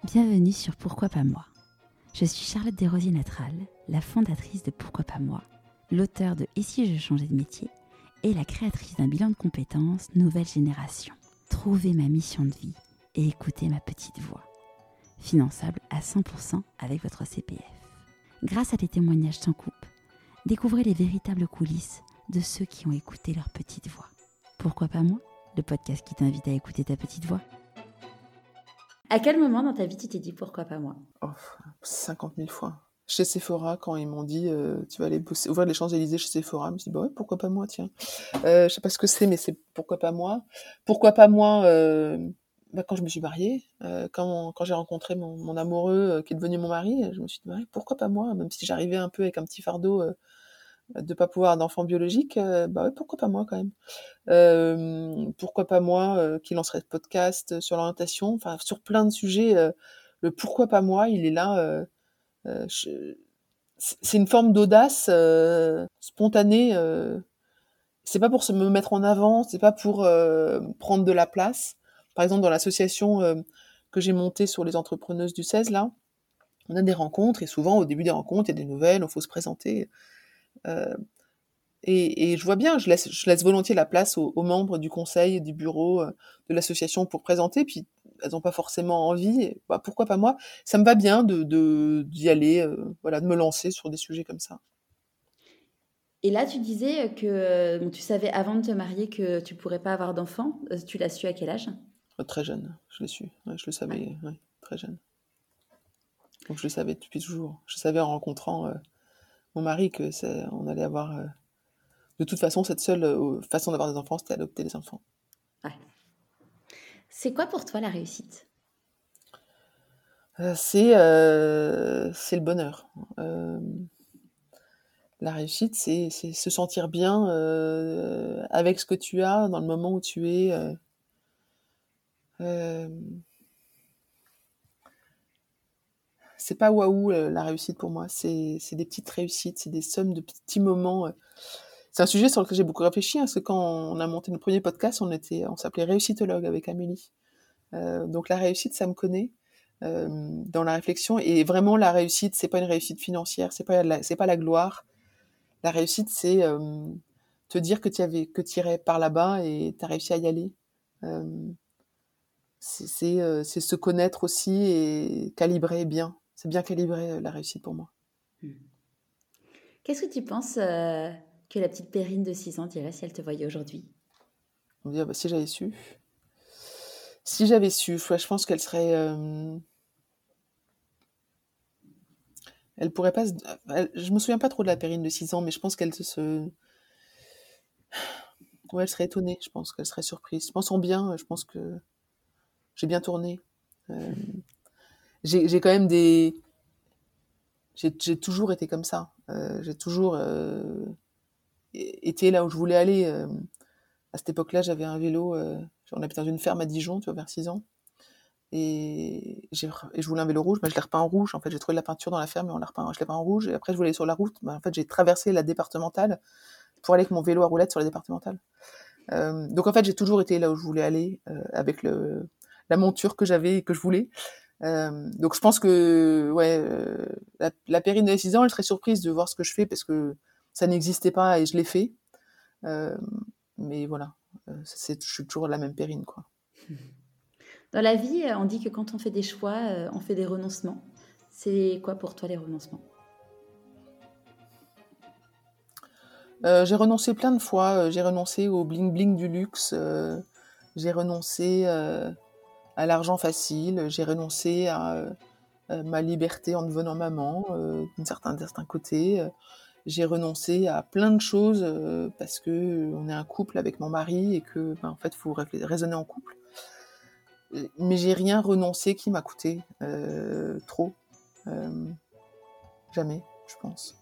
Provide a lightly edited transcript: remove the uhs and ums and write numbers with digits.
Bienvenue sur Pourquoi pas moi. Je suis Charlotte Desrosiers-Natral, la fondatrice de Pourquoi pas moi, l'auteure de Et si je changeais de métier et la créatrice d'un bilan de compétences nouvelle génération. Trouvez ma mission de vie et écoutez ma petite voix. Finançable à 100% avec votre CPF. Grâce à des témoignages sans coupe, découvrez les véritables coulisses de ceux qui ont écouté leur petite voix. Pourquoi pas moi, le podcast qui t'invite à écouter ta petite voix. À quel moment dans ta vie tu t'es dit pourquoi pas moi ? 50 000 fois. Chez Sephora, quand ils m'ont dit tu vas aller ouvrir les Champs-Élysées chez Sephora, je me suis dit bah ouais, pourquoi pas moi, tiens. Je sais pas ce que c'est, mais c'est pourquoi pas moi. Pourquoi pas moi quand je me suis mariée, quand j'ai rencontré mon amoureux qui est devenu mon mari, je me suis dit bah ouais, pourquoi pas moi, même si j'arrivais un peu avec un petit fardeau de pas pouvoir d'enfant biologique, bah ouais, pourquoi pas moi quand même. Pourquoi pas moi qui lancerait ce podcast sur l'orientation, enfin sur plein de sujets. Le pourquoi pas moi, il est là. C'est une forme d'audace spontanée. C'est pas pour me mettre en avant, c'est pas pour prendre de la place. Par exemple, dans l'association que j'ai montée sur les entrepreneuses du 16, là, on a des rencontres, et souvent, au début des rencontres, il y a des nouvelles, il faut se présenter. Euh, et je vois bien, je laisse volontiers la place aux membres du conseil, du bureau, de l'association pour présenter, puis elles n'ont pas forcément envie, et, bah, pourquoi pas moi. Ça me va bien d'y aller, voilà, de me lancer sur des sujets comme ça. Et là, tu disais que tu savais avant de te marier que tu pourrais pas avoir d'enfant. Tu l'as su à quel âge ? Très jeune, je l'ai su, ouais, je le savais, ouais, très jeune. Donc je le savais depuis toujours. Je savais en rencontrant mon mari que on allait avoir, de toute façon, cette seule façon d'avoir des enfants, c'était adopter des enfants. Ouais. C'est quoi pour toi la réussite ? C'est le bonheur. La réussite, c'est se sentir bien avec ce que tu as dans le moment où tu es. C'est pas waouh la réussite pour moi, c'est des petites réussites, c'est des sommes de petits moments. C'est un sujet sur lequel j'ai beaucoup réfléchi, hein, parce que quand on a monté notre premier podcast, on s'appelait Réussitologue avec Amélie. Donc la réussite, ça me connaît dans la réflexion. Et vraiment, la réussite, c'est pas une réussite financière, c'est pas la gloire. La réussite, c'est te dire que tu irais par là-bas et tu as réussi à y aller. Euh, c'est se connaître aussi et calibrer bien. C'est bien calibré la réussite pour moi. Qu'est-ce que tu penses que la petite Perrine de 6 ans dirait si elle te voyait aujourd'hui ? On me dit, ah bah, si j'avais su. Si j'avais su, ouais, je pense qu'elle serait... elle pourrait pas... je me souviens pas trop de la Perrine de 6 ans, mais je pense qu'elle ouais, elle serait étonnée, je pense qu'elle serait surprise. Je pense en bien, je pense que j'ai bien tourné. Euh, j'ai quand même des... J'ai toujours été comme ça. J'ai toujours été là où je voulais aller. À cette époque-là, j'avais un vélo. On habitait dans une ferme à Dijon, tu vois, vers 6 ans. Et je voulais un vélo rouge. Bah, je l'ai repeint en rouge. En fait, j'ai trouvé de la peinture dans la ferme et je l'ai peint en rouge. Et après, je voulais aller sur la route. Bah, en fait, j'ai traversé la départementale pour aller avec mon vélo à roulettes sur la départementale. Donc, en fait, j'ai toujours été là où je voulais aller avec la monture que j'avais et que je voulais. Donc je pense que ouais, la Perrine de 6 ans, elle serait surprise de voir ce que je fais parce que ça n'existait pas et je l'ai fait. Mais voilà, je suis toujours la même Perrine, quoi. Dans la vie, on dit que quand on fait des choix, on fait des renoncements. C'est quoi pour toi les renoncements ? J'ai renoncé plein de fois. J'ai renoncé au bling bling du luxe. J'ai renoncé à l'argent facile. J'ai renoncé à ma liberté en devenant maman, d'un certain côté. J'ai renoncé à plein de choses parce que on est un couple avec mon mari et que, en fait, faut raisonner en couple. Mais j'ai rien renoncé qui m'a coûté trop. Jamais, je pense.